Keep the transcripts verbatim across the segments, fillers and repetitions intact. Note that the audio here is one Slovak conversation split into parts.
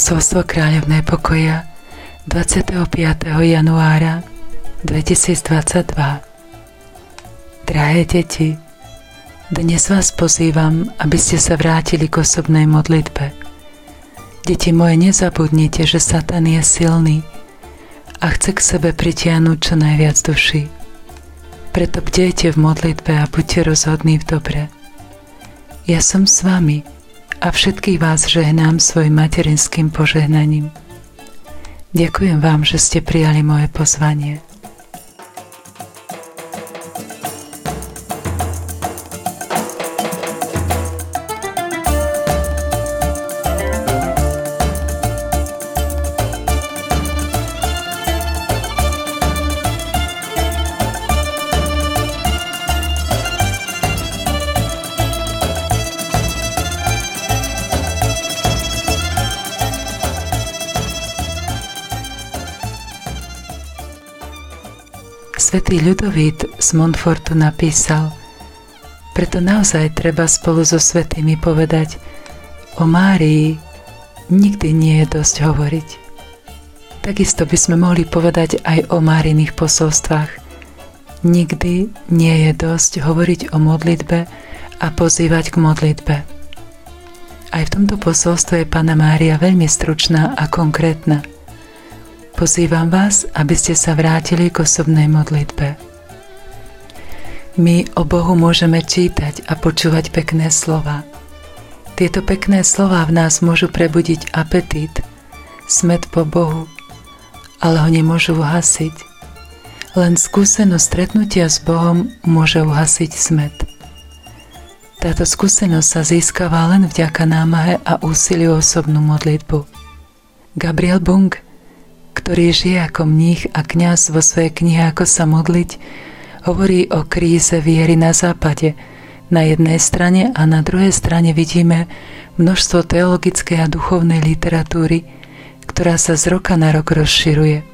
Posolstvo kráľovnej pokoja dvadsiateho piateho januára dvetisícdvadsaťdva. Drahé deti, dnes vás pozývam, aby ste sa vrátili k osobnej modlitbe. Deti moje, nezabudnite, že Satan je silný a chce k sebe pritiahnuť čo najviac duší. Preto bdejte v modlitbe a buďte rozhodní v dobre. Ja som s vami a všetkých vás žehnám svojim materinským požehnaním. Ďakujem vám, že ste prijali moje pozvanie. Svätý Ľudovít z Montfortu napísal: preto naozaj treba spolu so svätými povedať, o Márii nikdy nie je dosť hovoriť. Takisto by sme mohli povedať aj o Máriných posolstvách. Nikdy nie je dosť hovoriť o modlitbe a pozývať k modlitbe. Aj v tomto posolstve je Panna Mária veľmi stručná a konkrétna. Pozývam vás, aby ste sa vrátili k osobnej modlitbe. My o Bohu môžeme čítať a počúvať pekné slova. Tieto pekné slova v nás môžu prebudiť apetít, smäd po Bohu, ale ho nemôžu uhasiť. Len skúsenosť stretnutia s Bohom môže uhasiť smäd. Táto skúsenosť sa získava len vďaka námahe a úsiliu osobnú modlitbu. Gabriel Bung, ktorý žije ako mních a kňaz vo svojej knihe Ako sa modliť, hovorí o kríze viery na západe. Na jednej strane a na druhej strane vidíme množstvo teologickej a duchovnej literatúry, ktorá sa z roka na rok rozširuje.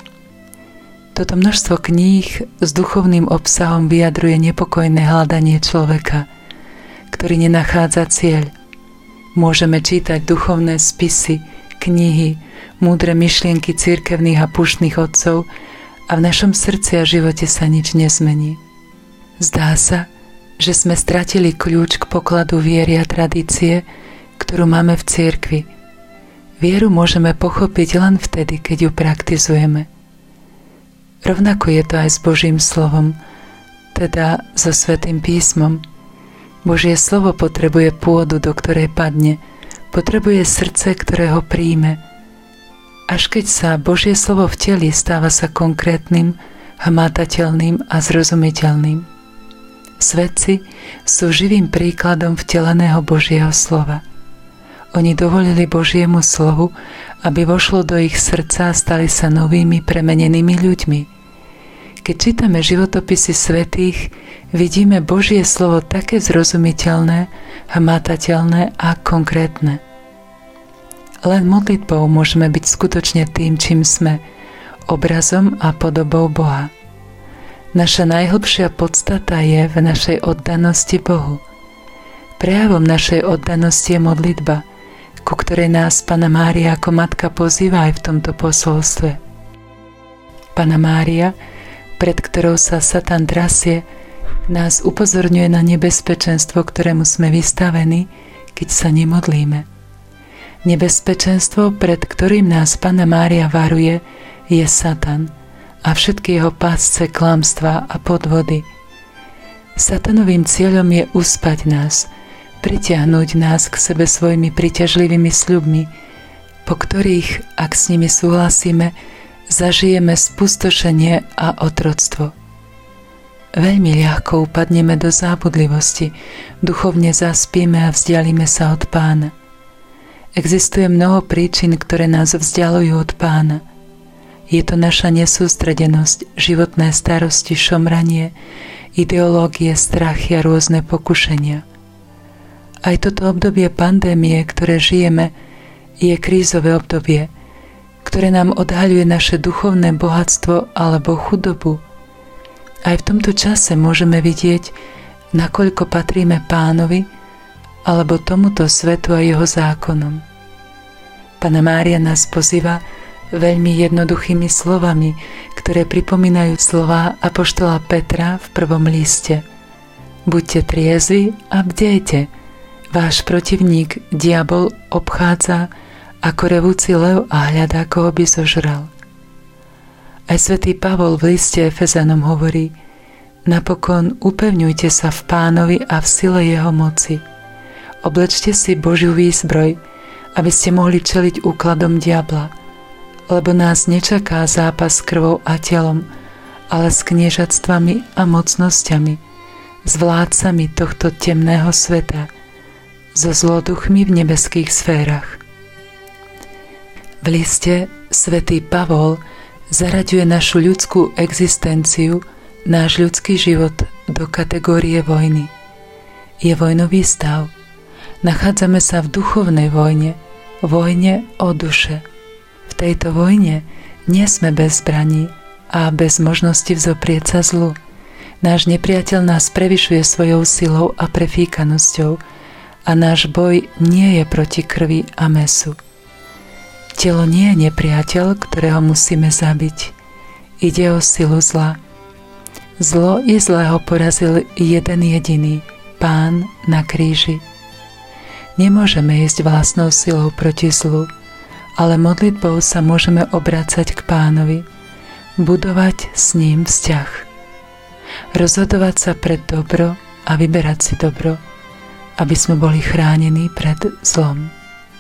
Toto množstvo kníh s duchovným obsahom vyjadruje nepokojné hľadanie človeka, ktorý nenachádza cieľ. Môžeme čítať duchovné spisy, knihy, múdre myšlienky cirkevných a púštnych otcov a v našom srdci a živote sa nič nezmení. Zdá sa, že sme stratili kľúč k pokladu viery a tradície, ktorú máme v cirkvi. Vieru môžeme pochopiť len vtedy, keď ju praktizujeme. Rovnako je to aj s Božím slovom, teda so Svätým písmom. Božie slovo potrebuje pôdu, do ktorej padne, potrebuje srdce, ktoré ho príjme. Až keď sa Božie slovo vtelí, stáva sa konkrétnym, hmatateľným a zrozumiteľným. Svetci sú živým príkladom vteleného Božieho slova. Oni dovolili Božiemu slovu, aby vošlo do ich srdca a stali sa novými, premenenými ľuďmi. Keď čítame životopisy svätých, vidíme Božie slovo také zrozumiteľné, hmatateľné a konkrétne. Len modlitbou môžeme byť skutočne tým, čím sme, obrazom a podobou Boha. Naša najhlbšia podstata je v našej oddanosti Bohu. Prejavom našej oddanosti je modlitba, ku ktorej nás Panna Mária ako matka pozýva aj v tomto posolstve. Panna Mária, pred ktorou sa Satan drasie, nás upozorňuje na nebezpečenstvo, ktorému sme vystavení, keď sa nemodlíme. Nebezpečenstvo, pred ktorým nás Panna Mária varuje, je Satan a všetky jeho pásce klamstva a podvody. Satanovým cieľom je uspať nás, pritiahnuť nás k sebe svojimi príťažlivými sľubmi, po ktorých, ak s nimi súhlasíme, zažijeme spustošenie a otroctvo. Veľmi ľahko upadneme do zábudlivosti, duchovne zaspíme a vzdialíme sa od Pána. Existuje mnoho príčin, ktoré nás vzdialujú od Pána. Je to naša nesústredenosť, životné starosti, šomranie, ideológie, strachy a rôzne pokušenia. Aj toto obdobie pandémie, ktoré žijeme, je krízové obdobie, ktoré nám odhaľuje naše duchovné bohatstvo alebo chudobu. Aj v tomto čase môžeme vidieť, nakoľko patríme Pánovi alebo tomuto svetu a jeho zákonom. Panna Mária nás pozýva veľmi jednoduchými slovami, ktoré pripomínajú slová apoštola Petra v prvom liste. Buďte triezvi a bdejte. Váš protivník, diabol, obchádza ako revúci lev a hľadá, koho by zožral. Aj svätý Pavol v liste Efezanom hovorí: napokon upevňujte sa v Pánovi a v sile jeho moci. Oblečte si Božiu výzbroj, aby ste mohli čeliť úkladom diabla, lebo nás nečaká zápas s krvou a telom, ale s kniežatstvami a mocnosťami, s vládcami tohto temného sveta, so zloduchmi v nebeských sférach. V liste svätý Pavol zaraďuje našu ľudskú existenciu, náš ľudský život do kategórie vojny. Je vojnový stav. Nachádzame sa v duchovnej vojne, vojne o duše. V tejto vojne nie sme bez zbraní a bez možnosti vzoprieť sa zlu. Náš nepriateľ nás prevyšuje svojou silou a prefíkanosťou a náš boj nie je proti krvi a mäsu. Telo nie je nepriateľ, ktorého musíme zabiť. Ide o silu zla. Zlo i zlého porazil jeden jediný, Pán na kríži. Nemôžeme ísť vlastnou silou proti zlu, ale modlitbou sa môžeme obracať k Pánovi, budovať s ním vzťah. Rozhodovať sa pre dobro a vyberať si dobro, aby sme boli chránení pred zlom.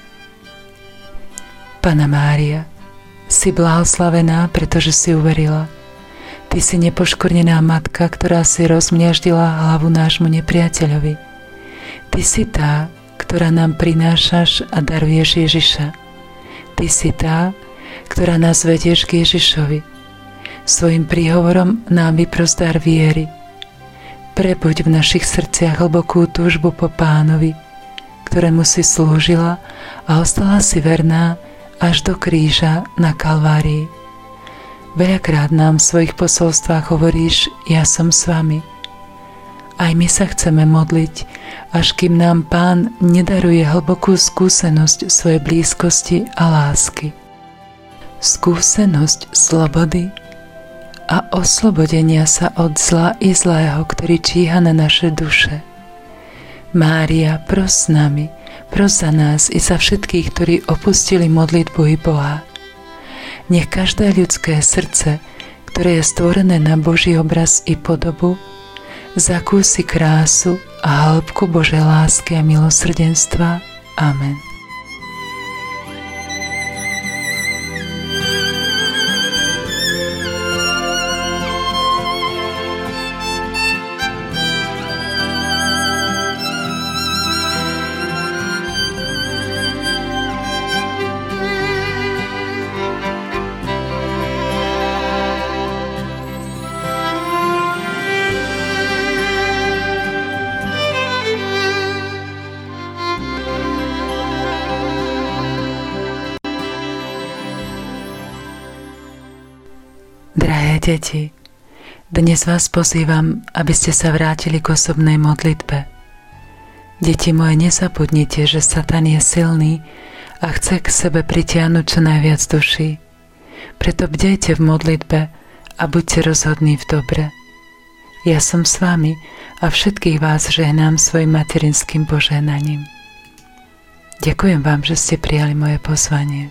Panna Mária, si blahoslavená, pretože si uverila. Ty si nepoškvrnená matka, ktorá si rozmňaždila hlavu nášmu nepriateľovi. Ty si tá, ktorá nám prinášaš a daruješ Ježiša. Ty si tá, ktorá nás vedieš k Ježišovi. Svojim príhovorom nám vypros dar viery. Prebuď v našich srdciach hlbokú túžbu po Pánovi, ktorému si slúžila a ostala si verná až do kríža na Kalvárii. Veľakrát nám v svojich posolstvách hovoríš: ja som s vami. Aj my sa chceme modliť, až kým nám Pán nedaruje hlbokú skúsenosť svojej blízkosti a lásky. Skúsenosť slobody a oslobodenia sa od zla i zlého, ktorý číha na naše duše. Mária, pros s nami, pros za nás i za všetkých, ktorí opustili modlitbu i Boha. Nech každé ľudské srdce, ktoré je stvorené na Boží obraz i podobu, zakúsi krásu a hĺbku Božej lásky a milosrdenstva. Amen. Drahé deti, dnes vás pozývam, aby ste sa vrátili k osobnej modlitbe. Deti moje, nezabudnite, že Satan je silný a chce k sebe pritiahnuť čo najviac duší. Preto bdejte v modlitbe a buďte rozhodní v dobre. Ja som s vami a všetkých vás žehnám svojim materinským požehnaním. Ďakujem vám, že ste prijali moje pozvanie.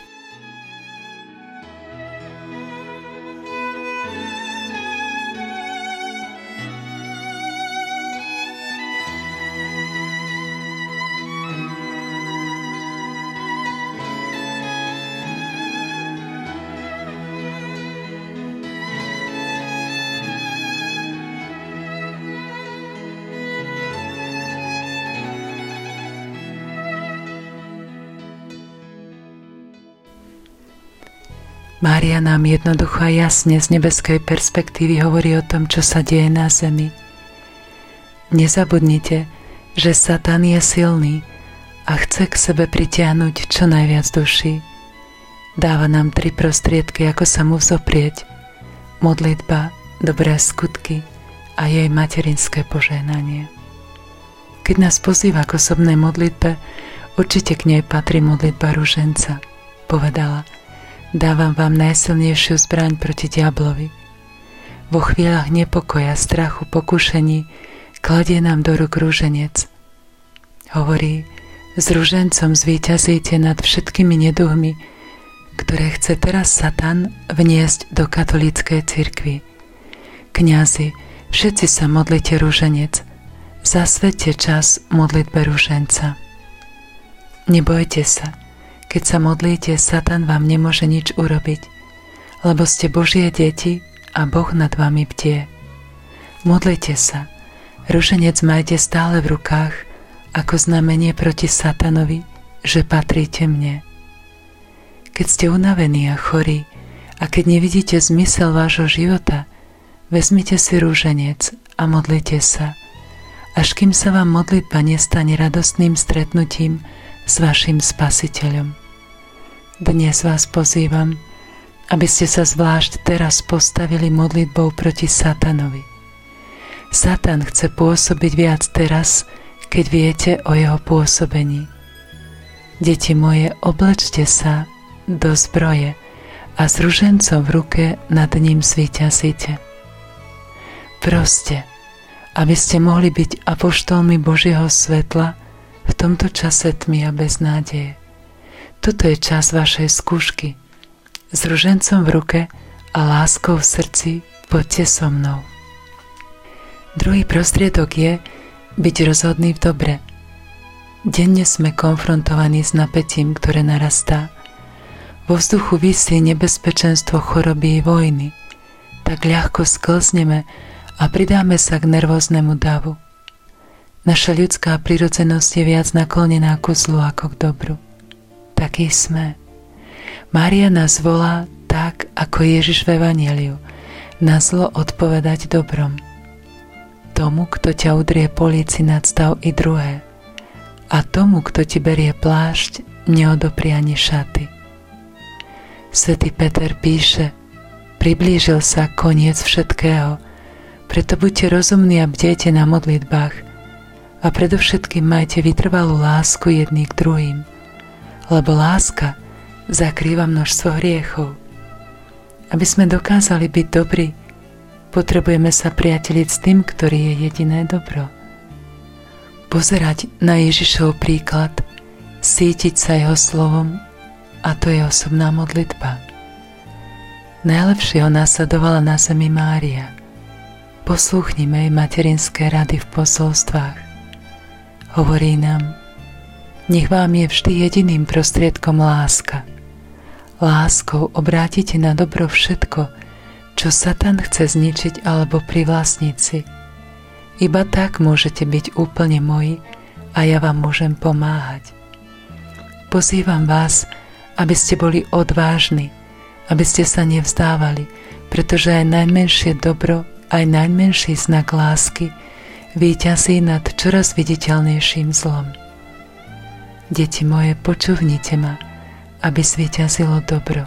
Mária nám jednoducho a jasne z nebeskej perspektívy hovorí o tom, čo sa deje na zemi. Nezabudnite, že Satan je silný a chce k sebe pritiahnuť čo najviac duší. Dáva nám tri prostriedky, ako sa mu vzoprieť: modlitba, dobré skutky a jej materinské požehnanie. Keď nás pozýva k osobnej modlitbe, Určite k nej patrí modlitba ruženca. Povedala: dávam vám najsilnejšiu zbraň proti diablovi. Vo chvíľach nepokoja, strachu, pokušení kladie nám do rúk ruženec. Hovorí: s ružencom zvíťazíte nad všetkými neduhmi, ktoré chce teraz Satan vniesť do katolíckej cirkvi. Kňazi, všetci sa modlite ruženec. Zasvedte čas modlitbe ruženca. Nebojte sa, keď sa modlíte, Satan vám nemôže nič urobiť, lebo ste Božie deti a Boh nad vami bdie. Modlite sa, ruženec majte stále v rukách ako znamenie proti Satanovi, že patríte mne. Keď ste unavení a chorí a keď nevidíte zmysel vášho života, vezmite si ruženec a modlite sa, až kým sa vám modlitba nestane radostným stretnutím s vašim Spasiteľom. Dnes vás pozývam, aby ste sa zvlášť teraz postavili modlitbou proti Satanovi. Satan chce pôsobiť viac teraz, keď viete o jeho pôsobení. Deti moje, oblečte sa do zbroje a s ružencom v ruke nad ním zvíťazíte. Proste, aby ste mohli byť apoštolmi Božieho svetla v tomto čase tmy a beznádeje. Toto je čas vašej skúšky. S ružencom v ruke a láskou v srdci poďte so mnou. Druhý prostriedok je byť rozhodný v dobre. Denne sme konfrontovaní s napätím, ktoré narastá. Vo vzduchu visí nebezpečenstvo choroby i vojny. Tak ľahko sklzneme a pridáme sa k nervóznemu davu. Naša ľudská prirodzenosť je viac naklonená ku zlu ako k dobru. Takí sme. Mária nás volá tak, ako Ježiš v Evanjeliu, na zlo odpovedať dobrom. Tomu, kto ťa udrie po líci, nadstav i druhé. A tomu, kto ti berie plášť, neodopri ani šaty. Svätý Peter píše: priblížil sa koniec všetkého, preto buďte rozumní a bdejte na modlitbách a predovšetkým majte vytrvalú lásku jedný k druhým, lebo láska zakrýva množstvo hriechov. Aby sme dokázali byť dobrí, potrebujeme sa priateliť s tým, ktorý je jediné dobro. Pozerať na Ježišov príklad, sítiť sa jeho slovom, a to je osobná modlitba. Najlepšie ho nasledovala na zemi Mária. Poslúchnime jej materinské rady v posolstvách. Hovorí nám: nech vám je vždy jediným prostriedkom láska. Láskou obrátite na dobro všetko, čo Satan chce zničiť alebo privlastniť si. Iba tak môžete byť úplne moji a ja vám môžem pomáhať. Pozývam vás, aby ste boli odvážni, aby ste sa nevzdávali, pretože aj najmenšie dobro, aj najmenší znak lásky víťazí nad čoraz viditeľnejším zlom. Deti moje, počúvnite ma, aby zvíťazilo dobro.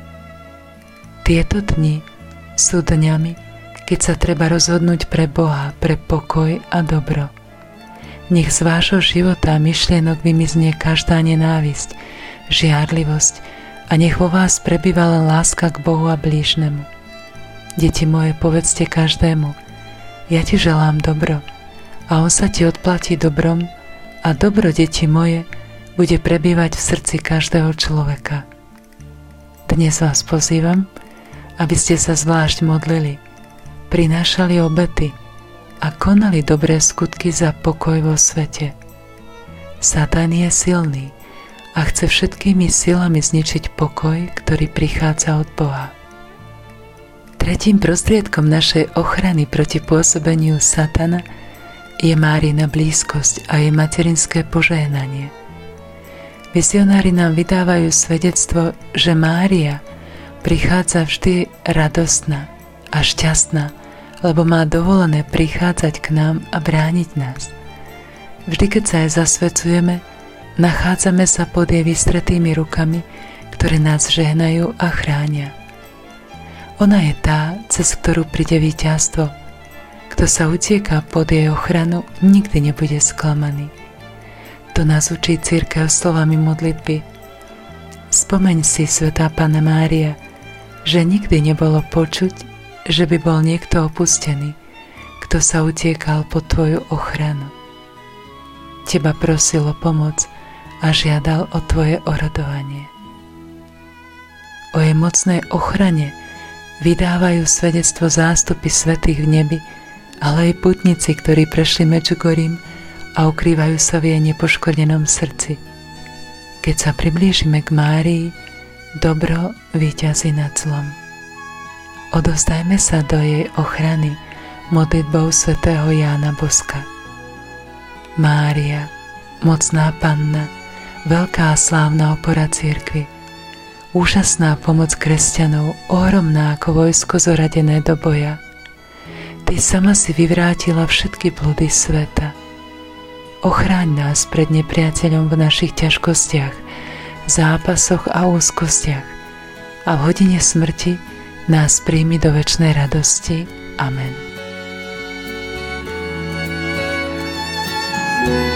Tieto dni sú dňami, keď sa treba rozhodnúť pre Boha, pre pokoj a dobro. Nech z vášho života a myšlienok vymiznie každá nenávisť, žiarlivosť a nech vo vás prebýva len láska k Bohu a blížnemu. Deti moje, povedzte každému: ja ti želám dobro, a on sa ti odplatí dobrom a dobro, deti moje, bude prebývať v srdci každého človeka. Dnes vás pozývam, aby ste sa zvlášť modlili, prinášali obety a konali dobré skutky za pokoj vo svete. Satan je silný a chce všetkými silami zničiť pokoj, ktorý prichádza od Boha. Tretím prostriedkom našej ochrany proti pôsobeniu Satana je Márina blízkosť a jej materinské požehnanie. Vizionári nám vydávajú svedectvo, že Mária prichádza vždy radostná a šťastná, lebo má dovolené prichádzať k nám a brániť nás. Vždy, keď sa jej zasvecujeme, nachádzame sa pod jej vystretými rukami, ktoré nás žehnajú a chránia. Ona je tá, cez ktorú príde víťazstvo. Kto sa utieká pod jej ochranu, nikdy nebude sklamaný. To nás učí cirkev slovami modlitby. Spomeň si, Svätá Panna Mária, že nikdy nebolo počuť, že by bol niekto opustený, kto sa utiekal pod tvoju ochranu. Teba prosil o pomoc a žiadal o tvoje orodovanie. O jej mocnej ochrane vydávajú svedectvo zástupy svätých v nebi, ale aj putníci, ktorí prešli Medžugorím a ukrývajú sa v jej nepoškvrnenom srdci. Keď sa priblížime k Márii, dobro víťazí nad zlom. Odovzdajme sa do jej ochrany modlitbou svätého Jána Boska. Mária, mocná Panna, veľká a slávna opora cirkvi, úžasná pomoc kresťanov, ohromná ako vojsko zoradené do boja. Ty sama si vyvrátila všetky bludy sveta. Ochráň nás pred nepriateľom v našich ťažkostiach, zápasoch a úzkostiach a v hodine smrti nás príjmi do večnej radosti. Amen.